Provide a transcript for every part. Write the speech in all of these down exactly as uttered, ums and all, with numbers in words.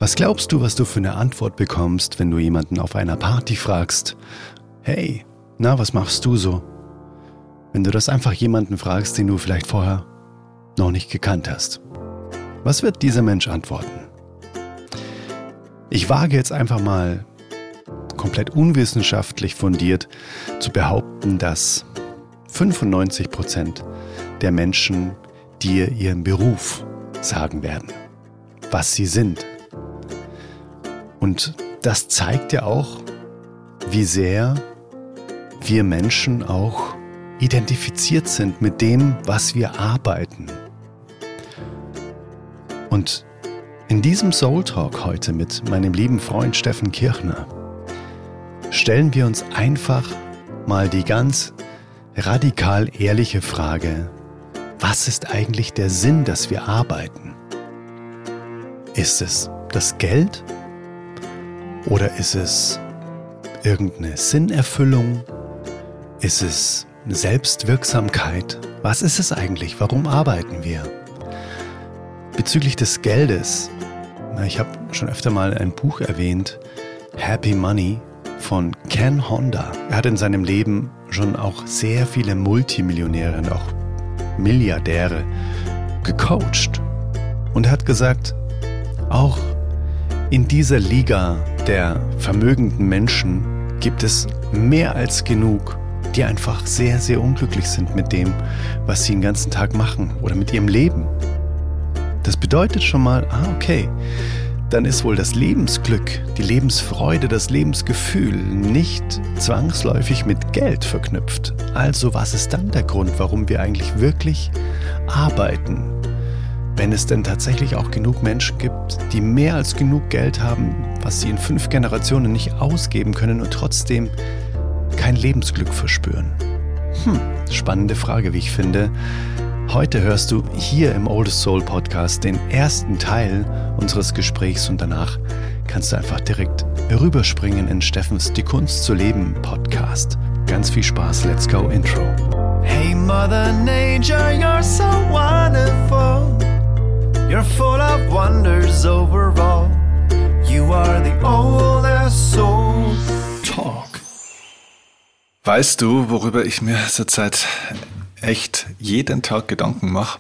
Was glaubst du, was du für eine Antwort bekommst, wenn du jemanden auf einer Party fragst, hey, na, was machst du so? Wenn du das einfach jemanden fragst, den du vielleicht vorher noch nicht gekannt hast. Was wird dieser Mensch antworten? Ich wage jetzt einfach mal komplett unwissenschaftlich fundiert zu behaupten, dass fünfundneunzig Prozent der Menschen dir ihren Beruf sagen werden, was sie sind. Und das zeigt ja auch, wie sehr wir Menschen auch identifiziert sind mit dem, was wir arbeiten. Und in diesem Soul Talk heute mit meinem lieben Freund Steffen Kirchner stellen wir uns einfach mal die ganz radikal ehrliche Frage, was ist eigentlich der Sinn, dass wir arbeiten? Ist es das Geld? Oder ist es irgendeine Sinnerfüllung? Ist es eine Selbstwirksamkeit? Was ist es eigentlich? Warum arbeiten wir? Bezüglich des Geldes, ich habe schon öfter mal ein Buch erwähnt, Happy Money von Ken Honda. Er hat in seinem Leben schon auch sehr viele Multimillionäre und auch Milliardäre gecoacht. Und er hat gesagt, auch in dieser Liga der vermögenden Menschen gibt es mehr als genug, die einfach sehr, sehr unglücklich sind mit dem, was sie den ganzen Tag machen oder mit ihrem Leben. Das bedeutet schon mal, ah, okay, dann ist wohl das Lebensglück, die Lebensfreude, das Lebensgefühl nicht zwangsläufig mit Geld verknüpft. Also was ist dann der Grund, warum wir eigentlich wirklich arbeiten? Wenn es denn tatsächlich auch genug Menschen gibt, die mehr als genug Geld haben, was sie in fünf Generationen nicht ausgeben können und trotzdem kein Lebensglück verspüren. Hm, spannende Frage, wie ich finde. Heute hörst du hier im Oldest Soul Podcast den ersten Teil unseres Gesprächs und danach kannst du einfach direkt rüberspringen in Steffens Die Kunst zu leben Podcast. Ganz viel Spaß, let's go Intro. Hey Mother Nature, you're so wonderful. You're full of wonders overall. You are the oldest soul. Talk. Weißt du, worüber ich mir zurzeit echt jeden Tag Gedanken mache?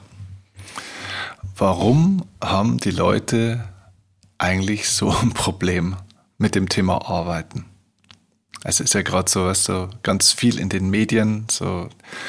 Warum haben die Leute eigentlich so ein Problem mit dem Thema Arbeiten? Es ist ja gerade so, weißt du, ganz viel in den Medien, so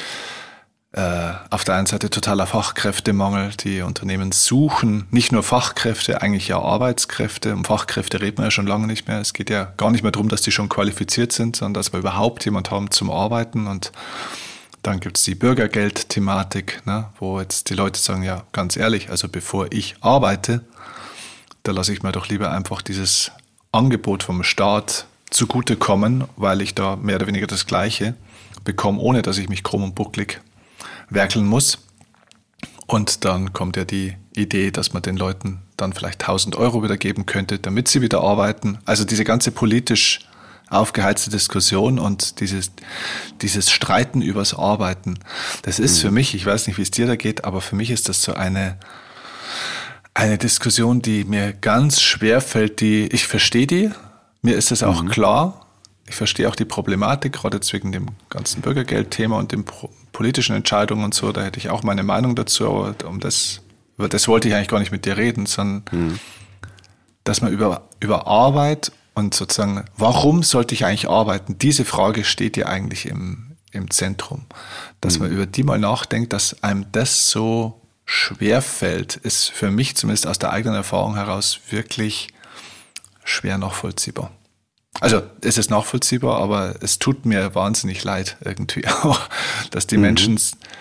äh, auf der einen Seite totaler Fachkräftemangel. Die Unternehmen suchen nicht nur Fachkräfte, eigentlich ja Arbeitskräfte. Um Fachkräfte reden wir ja schon lange nicht mehr. Es geht ja gar nicht mehr darum, dass die schon qualifiziert sind, sondern dass wir überhaupt jemand haben zum Arbeiten. Und dann gibt es die Bürgergeld-Thematik, ne, wo jetzt die Leute sagen, ja, ganz ehrlich, also bevor ich arbeite, da lasse ich mir doch lieber einfach dieses Angebot vom Staat zugutekommen, weil ich da mehr oder weniger das Gleiche bekomme, ohne dass ich mich krumm und bucklig werkeln muss. Und dann kommt ja die Idee, dass man den Leuten dann vielleicht tausend Euro wieder geben könnte, damit sie wieder arbeiten. Also diese ganze politisch aufgeheizte Diskussion und dieses, dieses Streiten übers Arbeiten, das ist für mich, ich weiß nicht, wie es dir da geht, aber für mich ist das so eine, eine Diskussion, die mir ganz schwer fällt. Die, ich verstehe die, mir ist es auch mhm. klar, ich verstehe auch die Problematik, gerade jetzt wegen dem ganzen Bürgergeldthema und den politischen Entscheidungen und so, da hätte ich auch meine Meinung dazu, aber um das, über das wollte ich eigentlich gar nicht mit dir reden, sondern mhm. dass man über, über Arbeit und sozusagen, warum sollte ich eigentlich arbeiten? Diese Frage steht ja eigentlich im, im Zentrum. Dass mhm. man über die mal nachdenkt, dass einem das so schwer fällt, ist für mich zumindest aus der eigenen Erfahrung heraus wirklich schwer nachvollziehbar. Also es ist nachvollziehbar, aber es tut mir wahnsinnig leid irgendwie auch, dass die mhm. Menschen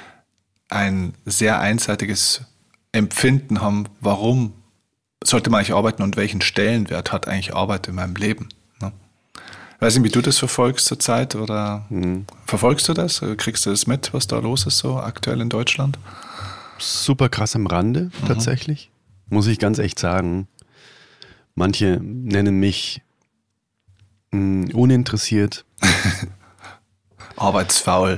ein sehr einseitiges Empfinden haben, warum sollte man eigentlich arbeiten und welchen Stellenwert hat eigentlich Arbeit in meinem Leben? Ne? Ich weiß nicht, wie du das verfolgst zurzeit oder mhm. verfolgst du das? Kriegst du das mit, was da los ist so aktuell in Deutschland? Super krass am Rande mhm. tatsächlich, muss ich ganz echt sagen. Manche nennen mich mh, uninteressiert. Arbeitsfaul.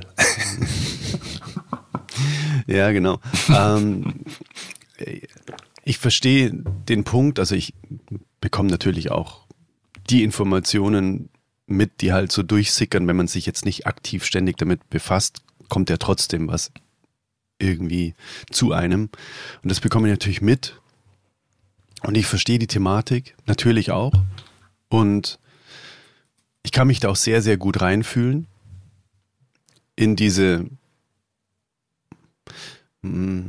Ja, genau. ähm, ich verstehe den Punkt, also ich bekomme natürlich auch die Informationen mit, die halt so durchsickern, wenn man sich jetzt nicht aktiv ständig damit befasst, kommt ja trotzdem was irgendwie zu einem. Und das bekomme ich natürlich mit. Und ich verstehe die Thematik natürlich auch. Und ich kann mich da auch sehr, sehr gut reinfühlen in diese mh,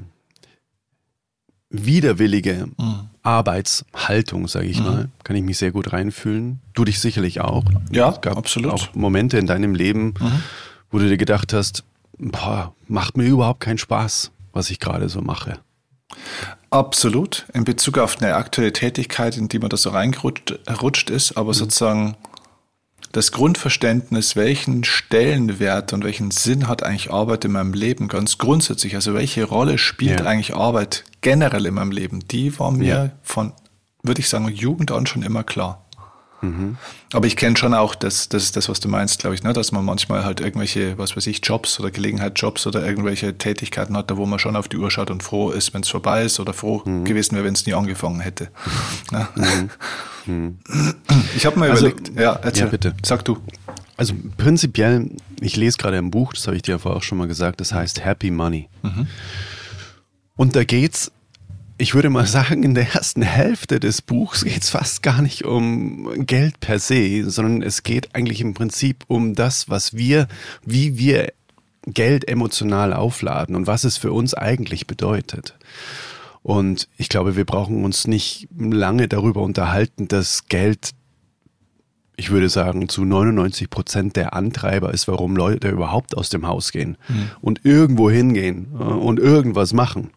widerwillige mhm. Arbeitshaltung, sage ich mhm. mal. Kann ich mich sehr gut reinfühlen. Du dich sicherlich auch. Ja, es gab absolut. Auch Momente in deinem Leben, mhm. wo du dir gedacht hast, boah, macht mir überhaupt keinen Spaß, was ich gerade so mache. Absolut. In Bezug auf eine aktuelle Tätigkeit, in die man da so reingerutscht ist, aber mhm. sozusagen das Grundverständnis, welchen Stellenwert und welchen Sinn hat eigentlich Arbeit in meinem Leben ganz grundsätzlich, also welche Rolle spielt ja. eigentlich Arbeit generell in meinem Leben, die war mir ja. von, würde ich sagen, Jugend an schon immer klar. Mhm. Aber ich kenne schon auch das, das, das, was du meinst, glaube ich, ne? Dass man manchmal halt irgendwelche, was weiß ich, Jobs oder Gelegenheitsjobs oder irgendwelche Tätigkeiten hat, da wo man schon auf die Uhr schaut und froh ist, wenn es vorbei ist oder froh mhm. gewesen wäre, wenn es nie angefangen hätte. Ja. Mhm. Mhm. Ich habe mir also, überlegt, ja, erzähl, ja, bitte. Sag du. Also prinzipiell, ich lese gerade ein Buch, das habe ich dir vorher auch schon mal gesagt, das heißt Happy Money. Mhm. Und da geht's, ich würde mal sagen, in der ersten Hälfte des Buchs geht es fast gar nicht um Geld per se, sondern es geht eigentlich im Prinzip um das, was wir, wie wir Geld emotional aufladen und was es für uns eigentlich bedeutet. Und ich glaube, wir brauchen uns nicht lange darüber unterhalten, dass Geld, ich würde sagen, zu neunundneunzig Prozent der Antreiber ist, warum Leute überhaupt aus dem Haus gehen mhm. und irgendwo hingehen und irgendwas machen.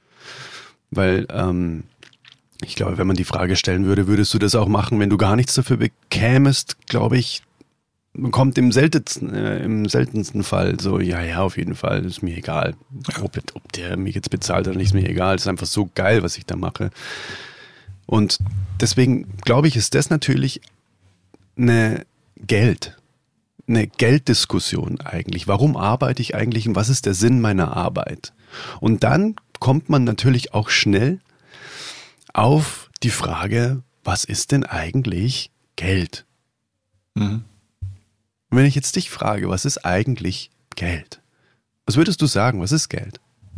Weil ähm, ich glaube, wenn man die Frage stellen würde, würdest du das auch machen, wenn du gar nichts dafür bekämest, glaube ich, kommt im seltensten, äh, im seltensten Fall so, ja, ja, auf jeden Fall, ist mir egal. Ob, ob der mich jetzt bezahlt oder nicht, ist mir egal. Es ist einfach so geil, was ich da mache. Und deswegen glaube ich, ist das natürlich eine Geld, eine Gelddiskussion eigentlich. Warum arbeite ich eigentlich und was ist der Sinn meiner Arbeit? Und dann kommt man natürlich auch schnell auf die Frage, was ist denn eigentlich Geld? Mhm. Und wenn ich jetzt dich frage, was ist eigentlich Geld? Was würdest du sagen, was ist Geld?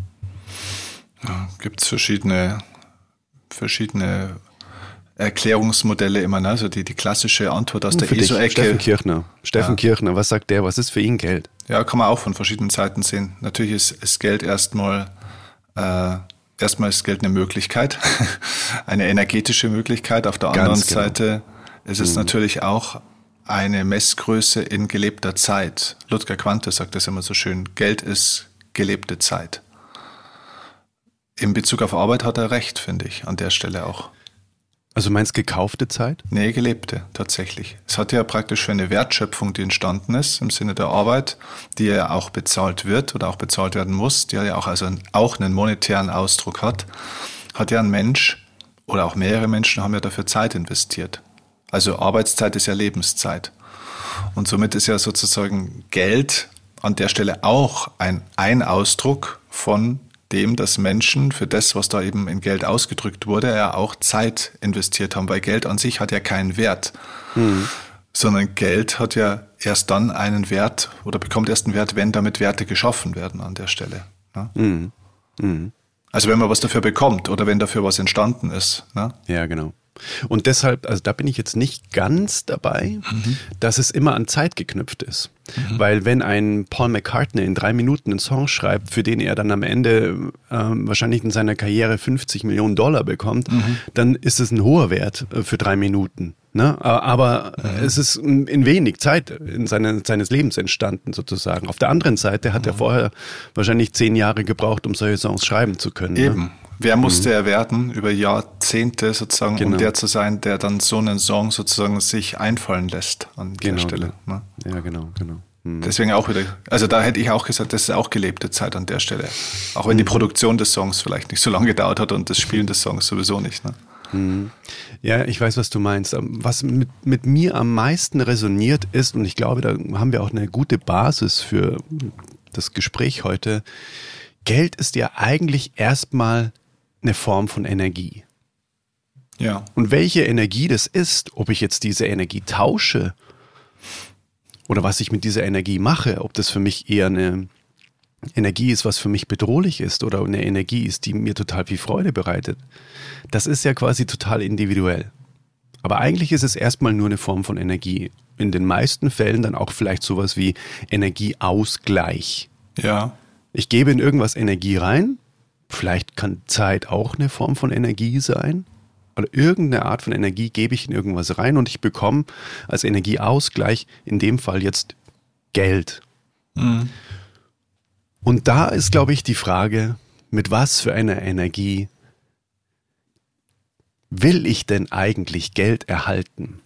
Ja, gibt es verschiedene, verschiedene Erklärungsmodelle immer, ne? Also die, die klassische Antwort aus der E S O-Ecke. Steffen Kirchner. Steffen ja. Kirchner, was sagt der? Was ist für ihn Geld? Ja, kann man auch von verschiedenen Seiten sehen. Natürlich ist, ist Geld erstmal Äh, erstmal ist Geld eine Möglichkeit, eine energetische Möglichkeit. Auf der Ganz anderen genau. Seite ist es mhm. natürlich auch eine Messgröße in gelebter Zeit. Ludger Quante sagt das immer so schön, Geld ist gelebte Zeit. In Bezug auf Arbeit hat er recht, finde ich, an der Stelle auch. Also meinst du gekaufte Zeit? Nee, gelebte, tatsächlich. Es hat ja praktisch für eine Wertschöpfung, die entstanden ist, im Sinne der Arbeit, die ja auch bezahlt wird oder auch bezahlt werden muss, die ja auch, also auch einen monetären Ausdruck hat, hat ja ein Mensch oder auch mehrere Menschen haben ja dafür Zeit investiert. Also Arbeitszeit ist ja Lebenszeit. Und somit ist ja sozusagen Geld an der Stelle auch ein, ein Ausdruck von dem, dass Menschen für das, was da eben in Geld ausgedrückt wurde, ja auch Zeit investiert haben, weil Geld an sich hat ja keinen Wert, mhm. sondern Geld hat ja erst dann einen Wert oder bekommt erst einen Wert, wenn damit Werte geschaffen werden an der Stelle. Ne? Mhm. Mhm. Also wenn man was dafür bekommt oder wenn dafür was entstanden ist. Ne? Ja, genau. Und deshalb, also da bin ich jetzt nicht ganz dabei, mhm. dass es immer an Zeit geknüpft ist. Mhm. Weil wenn ein Paul McCartney in drei Minuten einen Song schreibt, für den er dann am Ende ähm, wahrscheinlich in seiner Karriere fünfzig Millionen Dollar bekommt, mhm. dann ist es ein hoher Wert äh, für drei Minuten. Ne? Aber mhm. es ist in wenig Zeit in seine, seines Lebens entstanden sozusagen. Auf der anderen Seite hat mhm. er vorher wahrscheinlich zehn Jahre gebraucht, um solche Songs schreiben zu können. Eben. Ne? Wer musste mhm. er werden über Jahrzehnte sozusagen, genau. um der zu sein, der dann so einen Song sozusagen sich einfallen lässt an genau, der Stelle. Genau. Ne? Ja, genau, genau. Mhm. Deswegen auch wieder, also da hätte ich auch gesagt, das ist auch gelebte Zeit an der Stelle. Auch wenn mhm. die Produktion des Songs vielleicht nicht so lange gedauert hat und das Spielen des Songs sowieso nicht. Ne? Mhm. Ja, ich weiß, was du meinst. Was mit, mit mir am meisten resoniert ist, und ich glaube, da haben wir auch eine gute Basis für das Gespräch heute, Geld ist ja eigentlich erstmal eine Form von Energie. Ja. Und welche Energie das ist, ob ich jetzt diese Energie tausche oder was ich mit dieser Energie mache, ob das für mich eher eine Energie ist, was für mich bedrohlich ist oder eine Energie ist, die mir total viel Freude bereitet, das ist ja quasi total individuell. Aber eigentlich ist es erstmal nur eine Form von Energie. In den meisten Fällen dann auch vielleicht sowas wie Energieausgleich. Ja. Ich gebe in irgendwas Energie rein, vielleicht kann Zeit auch eine Form von Energie sein. Oder irgendeine Art von Energie gebe ich in irgendwas rein und ich bekomme als Energieausgleich in dem Fall jetzt Geld. Mhm. Und da ist, glaube ich, die Frage, mit was für einer Energie will ich denn eigentlich Geld erhalten?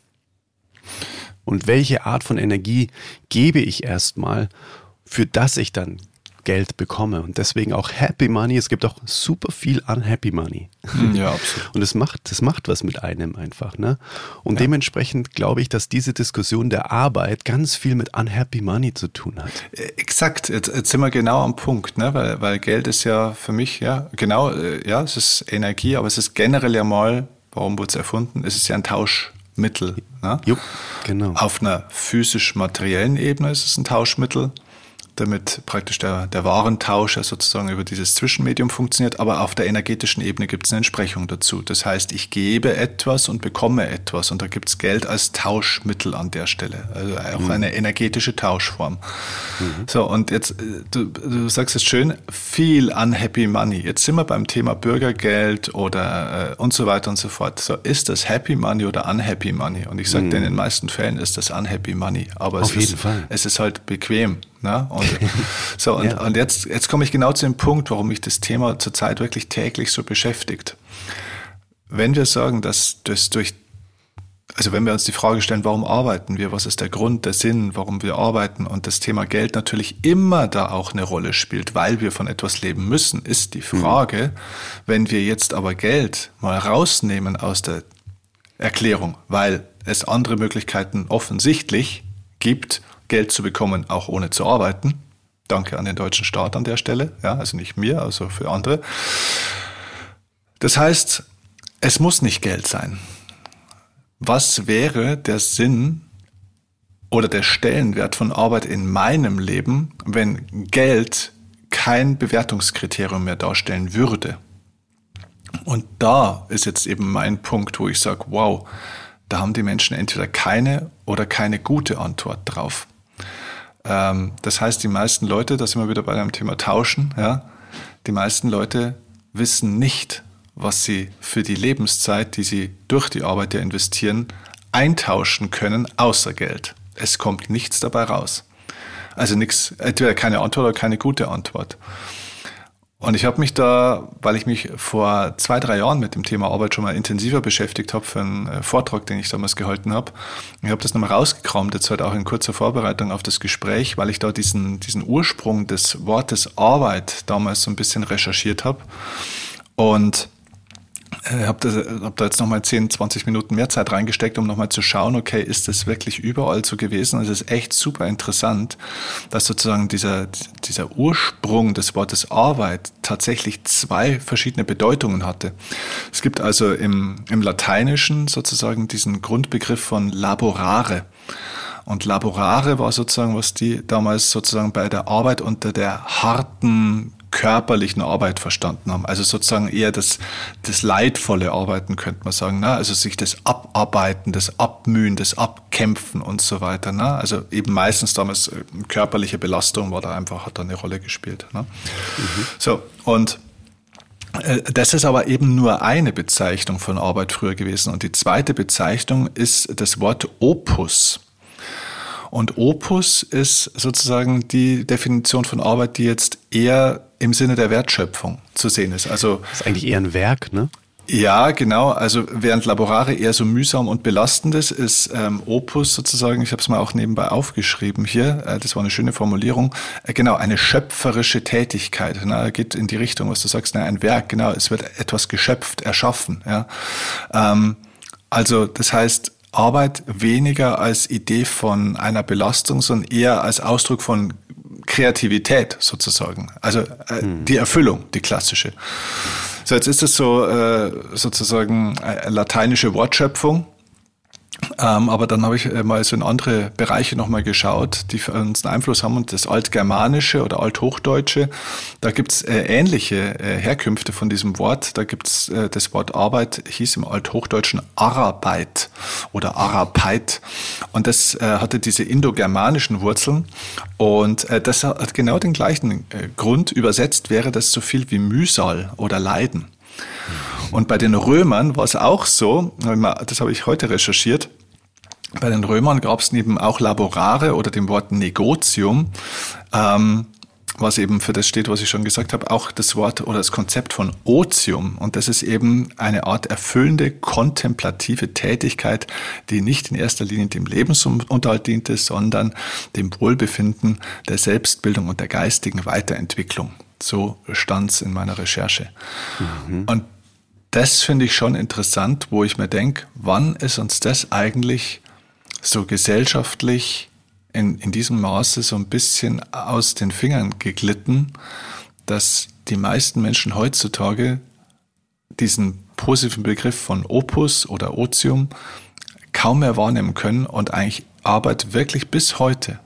Und welche Art von Energie gebe ich erstmal, für das ich dann Geld bekomme? Und deswegen auch Happy Money. Es gibt auch super viel Unhappy Money. Ja, absolut. Und das macht, das macht was mit einem einfach, ne? Und ja. dementsprechend glaube ich, dass diese Diskussion der Arbeit ganz viel mit Unhappy Money zu tun hat. Exakt, jetzt, jetzt sind wir genau am Punkt, ne? weil, weil Geld ist ja für mich, ja, genau, ja, es ist Energie, aber es ist generell ja mal, warum wurde es erfunden? Es ist ja ein Tauschmittel. Ne? Jo, genau. Auf einer physisch-materiellen Ebene ist es ein Tauschmittel, damit praktisch der, der Warentausch ja sozusagen über dieses Zwischenmedium funktioniert, aber auf der energetischen Ebene gibt es eine Entsprechung dazu. Das heißt, ich gebe etwas und bekomme etwas und da gibt es Geld als Tauschmittel an der Stelle, also auch mhm. eine energetische Tauschform. Mhm. So, und jetzt, du, du sagst es schön, viel Unhappy Money. Jetzt sind wir beim Thema Bürgergeld oder äh, und so weiter und so fort. So, ist das Happy Money oder Unhappy Money? Und ich sage mhm. dir, in den meisten Fällen ist das Unhappy Money, aber auf es, jeden ist, Fall. es ist halt bequem. Na, und so, und, ja. und jetzt, jetzt komme ich genau zu dem Punkt, warum mich das Thema zurzeit wirklich täglich so beschäftigt. Wenn wir sagen, dass das durch, also wenn wir uns die Frage stellen, warum arbeiten wir, was ist der Grund, der Sinn, warum wir arbeiten und das Thema Geld natürlich immer da auch eine Rolle spielt, weil wir von etwas leben müssen, ist die Frage, mhm. wenn wir jetzt aber Geld mal rausnehmen aus der Erklärung, weil es andere Möglichkeiten offensichtlich gibt, Geld zu bekommen, auch ohne zu arbeiten. Danke an den deutschen Staat an der Stelle. Ja, also nicht mir, also für andere. Das heißt, es muss nicht Geld sein. Was wäre der Sinn oder der Stellenwert von Arbeit in meinem Leben, wenn Geld kein Bewertungskriterium mehr darstellen würde? Und da ist jetzt eben mein Punkt, wo ich sage, wow, da haben die Menschen entweder keine oder keine gute Antwort drauf. Das heißt, die meisten Leute, da sind wir wieder bei dem Thema Tauschen, ja, die meisten Leute wissen nicht, was sie für die Lebenszeit, die sie durch die Arbeit ja investieren, eintauschen können, außer Geld. Es kommt nichts dabei raus. Also nichts, entweder keine Antwort oder keine gute Antwort. Und ich habe mich da, weil ich mich vor zwei, drei Jahren mit dem Thema Arbeit schon mal intensiver beschäftigt habe für einen Vortrag, den ich damals gehalten habe, ich habe das nochmal rausgekramt, jetzt halt auch in kurzer Vorbereitung auf das Gespräch, weil ich da diesen, diesen Ursprung des Wortes Arbeit damals so ein bisschen recherchiert habe. Und Ich habe da, hab da jetzt nochmal zehn, zwanzig Minuten mehr Zeit reingesteckt, um nochmal zu schauen, okay, ist das wirklich überall so gewesen? Es ist echt super interessant, dass sozusagen dieser, dieser Ursprung des Wortes Arbeit tatsächlich zwei verschiedene Bedeutungen hatte. Es gibt also im, im Lateinischen sozusagen diesen Grundbegriff von laborare. Und laborare war sozusagen, was die damals sozusagen bei der Arbeit unter der harten körperlichen Arbeit verstanden haben. Also sozusagen eher das, das leidvolle Arbeiten, könnte man sagen. Ne? Also sich das Abarbeiten, das Abmühen, das Abkämpfen und so weiter. Ne? Also eben meistens damals körperliche Belastung war da einfach, hat da eine Rolle gespielt. Ne? Mhm. So, und äh, das ist aber eben nur eine Bezeichnung von Arbeit früher gewesen. Und die zweite Bezeichnung ist das Wort Opus. Und Opus ist sozusagen die Definition von Arbeit, die jetzt eher im Sinne der Wertschöpfung zu sehen ist. Also das ist eigentlich eher ein Werk, ne? Ja, genau. Also während Laborare eher so mühsam und belastendes ist ähm, Opus sozusagen, ich habe es mal auch nebenbei aufgeschrieben hier, äh, das war eine schöne Formulierung, äh, genau, eine schöpferische Tätigkeit. Na, geht in die Richtung, was du sagst, na, ein Werk, genau, es wird etwas geschöpft, erschaffen. Ja. Ähm, also das heißt, Arbeit weniger als Idee von einer Belastung, sondern eher als Ausdruck von Kreativität sozusagen, also äh, hm. die Erfüllung, die klassische. So, jetzt ist es so äh, sozusagen eine lateinische Wortschöpfung. Ähm, aber dann habe ich mal so in andere Bereiche nochmal geschaut, die für uns einen Einfluss haben. Und das Altgermanische oder Althochdeutsche, da gibt es äh, ähnliche äh, Herkünfte von diesem Wort. Da gibt es äh, das Wort Arbeit, hieß im Althochdeutschen Arbeit oder Arapeit. Und das äh, hatte diese indogermanischen Wurzeln. Und äh, das hat genau den gleichen äh, Grund. Übersetzt wäre das so viel wie Mühsal oder Leiden. Und bei den Römern war es auch so, das habe ich heute recherchiert, bei den Römern gab es neben auch Laborare oder dem Wort Negotium, ähm, was eben für das steht, was ich schon gesagt habe, auch das Wort oder das Konzept von Otium. Und das ist eben eine Art erfüllende, kontemplative Tätigkeit, die nicht in erster Linie dem Lebensunterhalt diente, sondern dem Wohlbefinden, der Selbstbildung und der geistigen Weiterentwicklung. So stand es in meiner Recherche. Mhm. Und das finde ich schon interessant, wo ich mir denke, wann ist uns das eigentlich so gesellschaftlich in, in diesem Maße so ein bisschen aus den Fingern geglitten, dass die meisten Menschen heutzutage diesen positiven Begriff von Opus oder Otium kaum mehr wahrnehmen können und eigentlich Arbeit wirklich bis heute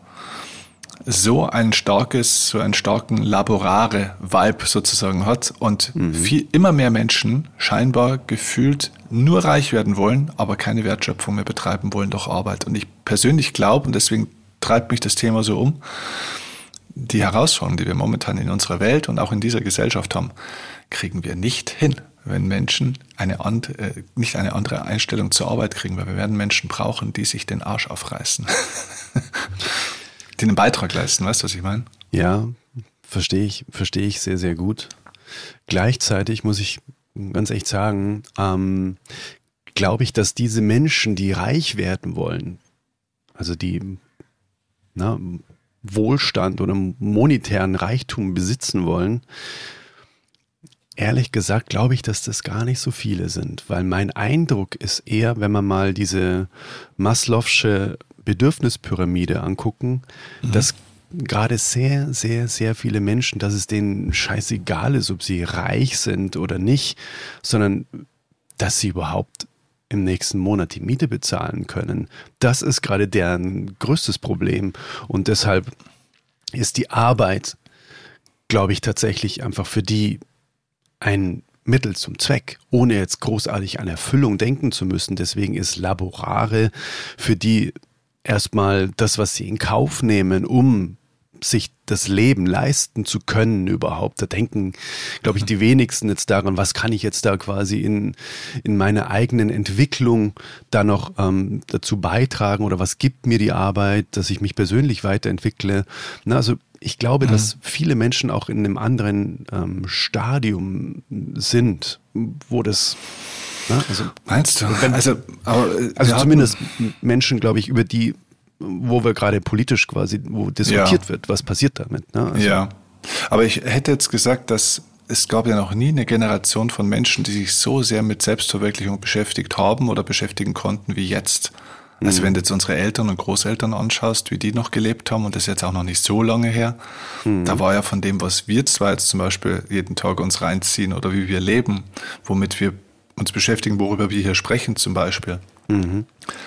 so ein starkes, so einen starken Laborare-Vibe sozusagen hat und mhm. viel, immer mehr Menschen scheinbar gefühlt nur reich werden wollen, aber keine Wertschöpfung mehr betreiben wollen durch Arbeit. Und ich persönlich glaube, und deswegen treibt mich das Thema so um, die Herausforderungen, die wir momentan in unserer Welt und auch in dieser Gesellschaft haben, kriegen wir nicht hin, wenn Menschen eine and, äh, nicht eine andere Einstellung zur Arbeit kriegen, weil wir werden Menschen brauchen, die sich den Arsch aufreißen. Die einen Beitrag leisten, weißt du, was ich meine? Ja, verstehe ich, verstehe ich sehr, sehr gut. Gleichzeitig muss ich ganz echt sagen, ähm, glaube ich, dass diese Menschen, die reich werden wollen, also die na, Wohlstand oder monetären Reichtum besitzen wollen, ehrlich gesagt glaube ich, dass das gar nicht so viele sind, weil mein Eindruck ist eher, wenn man mal diese Maslow'sche Bedürfnispyramide angucken, mhm. dass gerade sehr, sehr, sehr viele Menschen, dass es denen scheißegal ist, ob sie reich sind oder nicht, sondern dass sie überhaupt im nächsten Monat die Miete bezahlen können. Das ist gerade deren größtes Problem und deshalb ist die Arbeit, glaube ich, tatsächlich einfach für die ein Mittel zum Zweck, ohne jetzt großartig an Erfüllung denken zu müssen. Deswegen ist Laborare für die erstmal das, was sie in Kauf nehmen, um sich das Leben leisten zu können überhaupt. Da denken, glaube ich, die wenigsten jetzt daran, was kann ich jetzt da quasi in, in meiner eigenen Entwicklung da noch ähm, dazu beitragen oder was gibt mir die Arbeit, dass ich mich persönlich weiterentwickle. Na, also ich glaube, mhm. dass viele Menschen auch in einem anderen ähm, Stadium sind, wo das Na, also, meinst du? Wenn, also aber, also zumindest Menschen, glaube ich, über die, wo wir gerade politisch quasi, wo diskutiert ja. wird, was passiert damit. Ne? Also, ja, aber ich hätte jetzt gesagt, dass es gab ja noch nie eine Generation von Menschen, die sich so sehr mit Selbstverwirklichung beschäftigt haben oder beschäftigen konnten wie jetzt. Also mhm. wenn du jetzt unsere Eltern und Großeltern anschaust, wie die noch gelebt haben, und das ist jetzt auch noch nicht so lange her, mhm. da war ja von dem, was wir zwar jetzt zum Beispiel jeden Tag uns reinziehen oder wie wir leben, womit wir uns beschäftigen, worüber wir hier sprechen zum Beispiel. Mhm.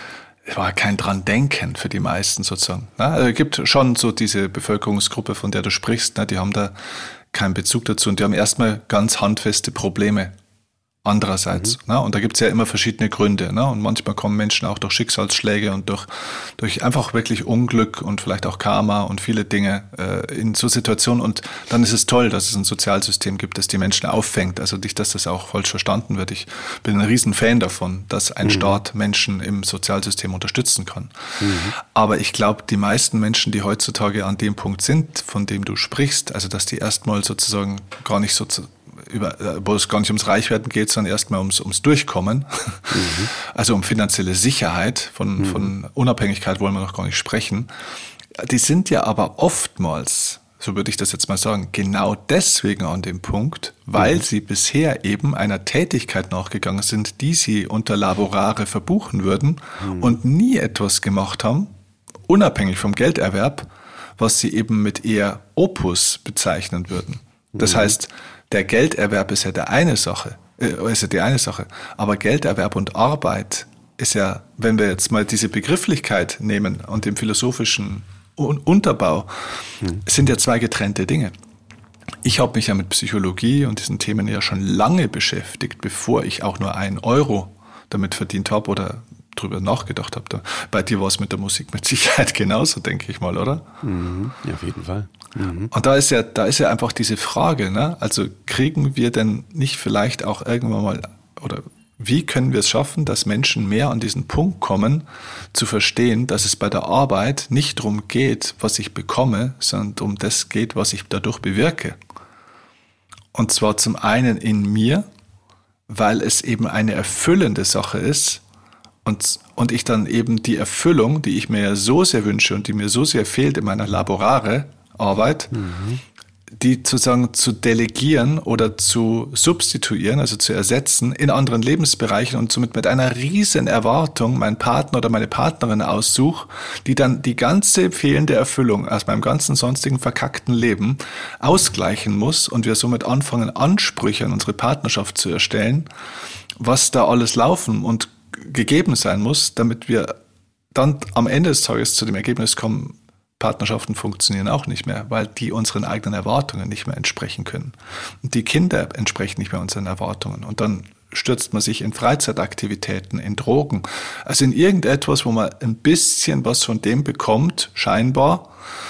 Es war kein dran denken für die meisten sozusagen. Also es gibt schon so diese Bevölkerungsgruppe, von der du sprichst, die haben da keinen Bezug dazu und die haben erstmal ganz handfeste Probleme. Andererseits. Mhm. Ne? Und da gibt es ja immer verschiedene Gründe. Ne? Und manchmal kommen Menschen auch durch Schicksalsschläge und durch, durch einfach wirklich Unglück und vielleicht auch Karma und viele Dinge äh, in so Situationen. Und dann ist es toll, dass es ein Sozialsystem gibt, das die Menschen auffängt. Also nicht, dass das auch falsch verstanden wird. Ich bin ein riesen Fan davon, dass ein mhm. Staat Menschen im Sozialsystem unterstützen kann. Mhm. Aber ich glaube, die meisten Menschen, die heutzutage an dem Punkt sind, von dem du sprichst, also dass die erstmal sozusagen gar nicht so über, wo es gar nicht ums Reichwerden geht, sondern erstmal ums, ums Durchkommen. Mhm. Also um finanzielle Sicherheit, von, mhm. von Unabhängigkeit wollen wir noch gar nicht sprechen. Die sind ja aber oftmals, so würde ich das jetzt mal sagen, genau deswegen an dem Punkt, weil mhm. sie bisher eben einer Tätigkeit nachgegangen sind, die sie unter Laborare verbuchen würden mhm. und nie etwas gemacht haben, unabhängig vom Gelderwerb, was sie eben mit eher Opus bezeichnen würden. Das mhm. heißt, der Gelderwerb ist ja der eine Sache, äh, ist ja die eine Sache, aber Gelderwerb und Arbeit ist ja, wenn wir jetzt mal diese Begrifflichkeit nehmen und den philosophischen Un- Unterbau, mhm. sind ja zwei getrennte Dinge. Ich habe mich ja mit Psychologie und diesen Themen ja schon lange beschäftigt, bevor ich auch nur einen Euro damit verdient habe oder drüber nachgedacht habe. Bei dir war es mit der Musik mit Sicherheit genauso, denke ich mal, oder? Mhm, ja, auf jeden Fall. Mhm. Und da ist ja, da ist ja einfach diese Frage, ne? Also kriegen wir denn nicht vielleicht auch irgendwann mal, oder wie können wir es schaffen, dass Menschen mehr an diesen Punkt kommen, zu verstehen, dass es bei der Arbeit nicht darum geht, was ich bekomme, sondern um das geht, was ich dadurch bewirke. Und zwar zum einen in mir, weil es eben eine erfüllende Sache ist, Und, und ich dann eben die Erfüllung, die ich mir ja so sehr wünsche und die mir so sehr fehlt in meiner Laborare-Arbeit, mhm. die sozusagen zu delegieren oder zu substituieren, also zu ersetzen in anderen Lebensbereichen und somit mit einer riesen Erwartung meinen Partner oder meine Partnerin aussuche, die dann die ganze fehlende Erfüllung aus meinem ganzen sonstigen verkackten Leben ausgleichen muss und wir somit anfangen, Ansprüche an unsere Partnerschaft zu erstellen, was da alles laufen und gegeben sein muss, damit wir dann am Ende des Tages zu dem Ergebnis kommen, Partnerschaften funktionieren auch nicht mehr, weil die unseren eigenen Erwartungen nicht mehr entsprechen können. Und die Kinder entsprechen nicht mehr unseren Erwartungen. Und dann stürzt man sich in Freizeitaktivitäten, in Drogen, also in irgendetwas, wo man ein bisschen was von dem bekommt, scheinbar,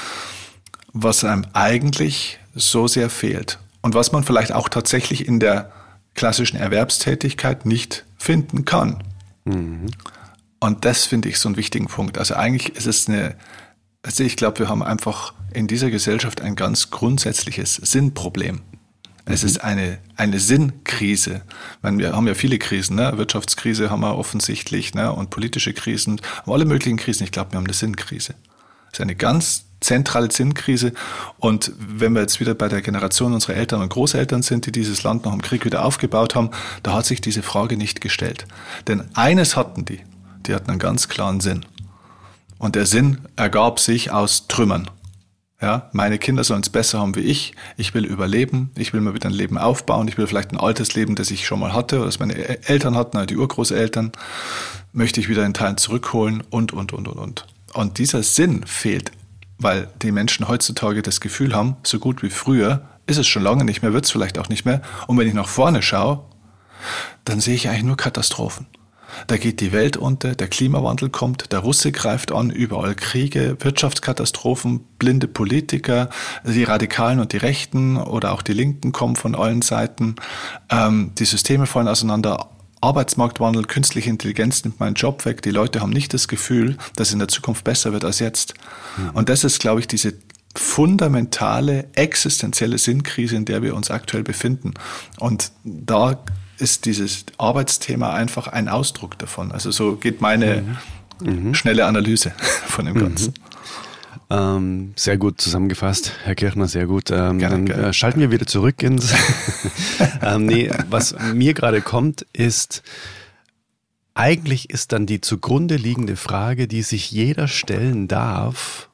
was einem eigentlich so sehr fehlt. Und was man vielleicht auch tatsächlich in der klassischen Erwerbstätigkeit nicht finden kann. Mhm. Und das finde ich so einen wichtigen Punkt. Also eigentlich ist es eine, also ich glaube, wir haben einfach in dieser Gesellschaft ein ganz grundsätzliches Sinnproblem. Es mhm. ist eine, eine Sinnkrise. Ich meine, wir haben ja viele Krisen, ne? Wirtschaftskrise haben wir offensichtlich, ne? Und politische Krisen, haben alle möglichen Krisen. Ich glaube, wir haben eine Sinnkrise. Es ist eine ganz zentrale Sinnkrise. Und wenn wir jetzt wieder bei der Generation unserer Eltern und Großeltern sind, die dieses Land nach dem Krieg wieder aufgebaut haben, da hat sich diese Frage nicht gestellt. Denn eines hatten die, die hatten einen ganz klaren Sinn. Und der Sinn ergab sich aus Trümmern. Ja, meine Kinder sollen es besser haben wie ich. Ich will überleben. Ich will mir wieder ein Leben aufbauen. Ich will vielleicht ein altes Leben, das ich schon mal hatte, oder das meine Eltern hatten, also die Urgroßeltern, möchte ich wieder in Teilen zurückholen und, und, und, und, und. Und dieser Sinn fehlt, weil die Menschen heutzutage das Gefühl haben, so gut wie früher ist es schon lange nicht mehr, wird es vielleicht auch nicht mehr. Und wenn ich nach vorne schaue, dann sehe ich eigentlich nur Katastrophen. Da geht die Welt unter, der Klimawandel kommt, der Russe greift an, überall Kriege, Wirtschaftskatastrophen, blinde Politiker, die Radikalen und die Rechten oder auch die Linken kommen von allen Seiten. Ähm, die Systeme fallen auseinander. Arbeitsmarktwandel, künstliche Intelligenz nimmt meinen Job weg. Die Leute haben nicht das Gefühl, dass es in der Zukunft besser wird als jetzt. Mhm. Und das ist, glaube ich, diese fundamentale, existenzielle Sinnkrise, in der wir uns aktuell befinden. Und da ist dieses Arbeitsthema einfach ein Ausdruck davon. Also so geht meine mhm. schnelle Analyse von dem Ganzen. Mhm. Ähm, sehr gut zusammengefasst, Herr Kirchner, sehr gut. Ähm, gerne, dann gerne. Äh, schalten wir wieder zurück ins... ähm, nee, was mir gerade kommt, ist, eigentlich ist dann die zugrunde liegende Frage, die sich jeder stellen darf,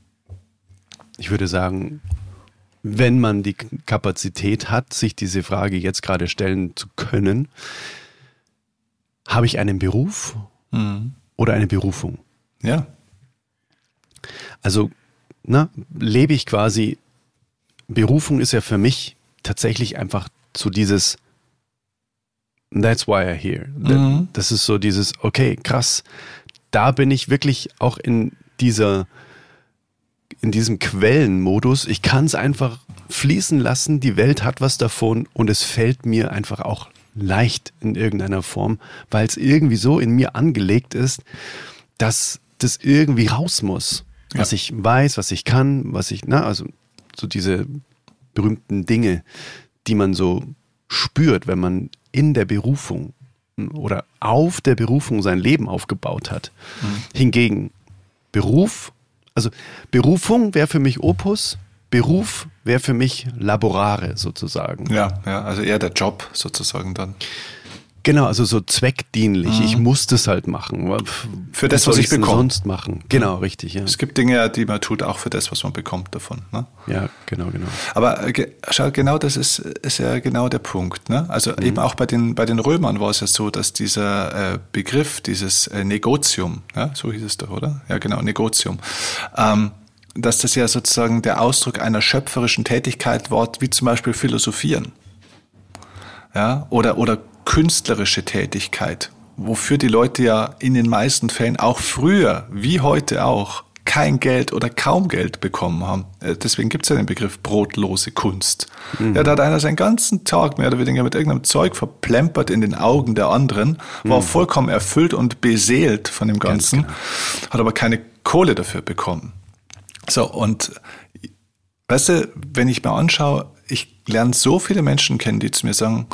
ich würde sagen, wenn man die Kapazität hat, sich diese Frage jetzt gerade stellen zu können, habe ich einen Beruf mhm. oder eine Berufung? Ja. Also, na, lebe ich quasi, Berufung ist ja für mich tatsächlich einfach so dieses That's why I'm here. Mhm. Das ist so dieses, okay, krass, da bin ich wirklich auch in dieser, in diesem Quellenmodus. Ich kann es einfach fließen lassen, die Welt hat was davon und es fällt mir einfach auch leicht in irgendeiner Form, weil es irgendwie so in mir angelegt ist, dass das irgendwie raus muss. Was ja. ich weiß, was ich kann, was ich, na, also so diese berühmten Dinge, die man so spürt, wenn man in der Berufung oder auf der Berufung sein Leben aufgebaut hat. Mhm. Hingegen Beruf, also Berufung wäre für mich Opus, Beruf wäre für mich Laborare sozusagen. Ja, ja, also eher der Job sozusagen dann. Genau, also so zweckdienlich. Mhm. Ich muss das halt machen. Für das, was, was ich bekomme. Sonst machen. Genau, richtig. Ja. Es gibt Dinge, die man tut, auch für das, was man bekommt davon. Ne? Ja, genau, genau. Aber äh, schau, genau das ist, ist ja genau der Punkt. Ne? Also mhm. eben auch bei den, bei den Römern war es ja so, dass dieser äh, Begriff, dieses äh, Negotium, ja, so hieß es doch, oder? Ja, genau, Negotium. Ähm, dass das ja sozusagen der Ausdruck einer schöpferischen Tätigkeit war, wie zum Beispiel Philosophieren. Ja, oder, oder künstlerische Tätigkeit, wofür die Leute ja in den meisten Fällen auch früher, wie heute auch, kein Geld oder kaum Geld bekommen haben. Deswegen gibt es ja den Begriff brotlose Kunst. Mhm. Ja, da hat einer seinen ganzen Tag mehr oder weniger mit irgendeinem Zeug verplempert in den Augen der anderen, war mhm. vollkommen erfüllt und beseelt von dem Ganzen, genau. Hat aber keine Kohle dafür bekommen. So, und weißt du, wenn ich mir anschaue, ich lerne so viele Menschen kennen, die zu mir sagen,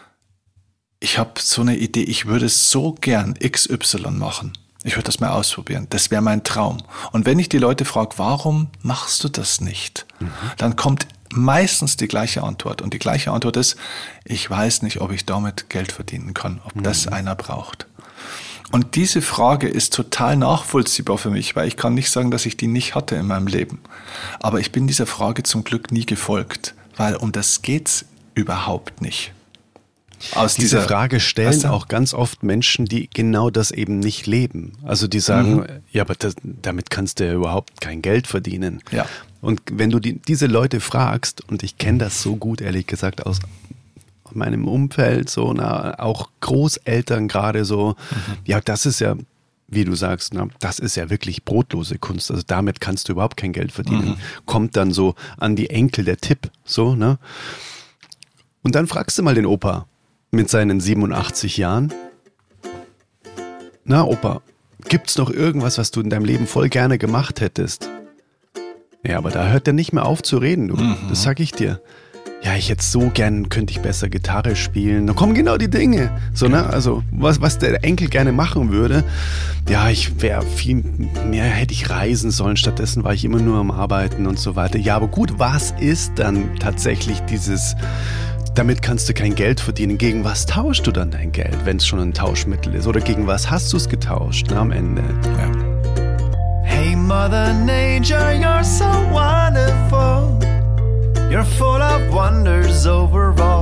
ich habe so eine Idee, ich würde so gern X Y machen. Ich würde das mal ausprobieren. Das wäre mein Traum. Und wenn ich die Leute frage, warum machst du das nicht? Mhm. Dann kommt meistens die gleiche Antwort. Und die gleiche Antwort ist, ich weiß nicht, ob ich damit Geld verdienen kann, ob mhm. das einer braucht. Und diese Frage ist total nachvollziehbar für mich, weil ich kann nicht sagen, dass ich die nicht hatte in meinem Leben. Aber ich bin dieser Frage zum Glück nie gefolgt, weil um das geht's überhaupt nicht. Aus Diese dieser Frage stellen weißt du? auch ganz oft Menschen, die genau das eben nicht leben. Also die sagen, mhm. ja, aber das, damit kannst du ja überhaupt kein Geld verdienen. Ja. Und wenn du die, diese Leute fragst, und ich kenne das so gut, ehrlich gesagt, aus meinem Umfeld, so na, auch Großeltern gerade so, mhm. ja, das ist ja, wie du sagst, na, das ist ja wirklich brotlose Kunst. Also damit kannst du überhaupt kein Geld verdienen. Mhm. Kommt dann so an die Enkel der Tipp, so, ne? Und dann fragst du mal den Opa mit seinen siebenundachtzig Jahren. Na, Opa, gibt's noch irgendwas, was du in deinem Leben voll gerne gemacht hättest? Ja, aber da hört er nicht mehr auf zu reden, du. Mhm. Das sag ich dir. Ja, ich hätte so gern, könnte ich besser Gitarre spielen. Da kommen genau die Dinge. So, ne? Also, was, was der Enkel gerne machen würde. Ja, ich wäre viel mehr, hätte ich reisen sollen. Stattdessen war ich immer nur am Arbeiten und so weiter. Ja, aber gut, was ist dann tatsächlich dieses, damit kannst du kein Geld verdienen. Gegen was tauschst du dann dein Geld, wenn es schon ein Tauschmittel ist? Oder gegen was hast du es getauscht, ne, am Ende? Ja. Hey Mother Nature, you're so wonderful. You're full of wonders overall.